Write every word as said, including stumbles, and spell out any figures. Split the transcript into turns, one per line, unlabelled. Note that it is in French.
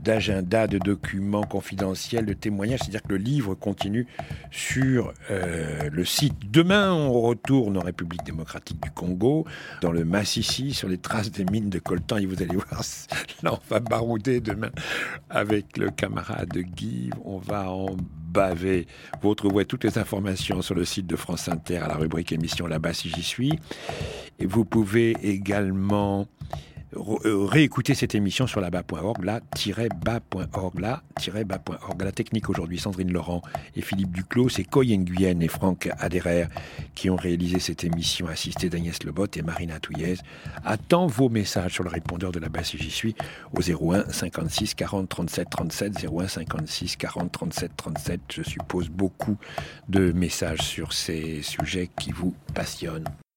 d'agenda, de documents confidentiels, de témoignages. C'est-à-dire que le livre continue sur euh, le site. Demain, on retourne en République démocratique du Congo, dans le Massissi, sur les traces des mines de coltan. Et vous allez voir, là, on va barouder demain avec le camarade Guy. On va en baver. Vous retrouverez toutes les informations sur le site de France Inter à la rubrique émission Là-bas si j'y suis. Et vous pouvez également réécouter cette émission sur là-bas point org, là-bas point org, là-bas point org. La technique aujourd'hui, Sandrine Laurent et Philippe Duclos, c'est Coy Nguyen et Franck Aderer qui ont réalisé cette émission, assistés d'Agnès Lebotte et Marina Touillez. Attends vos messages sur le répondeur de là-bas si j'y suis au zéro un cinquante-six quarante trente-sept trente-sept, zéro un cinquante-six quarante trente-sept trente-sept. Je suppose beaucoup de messages sur ces sujets qui vous passionnent.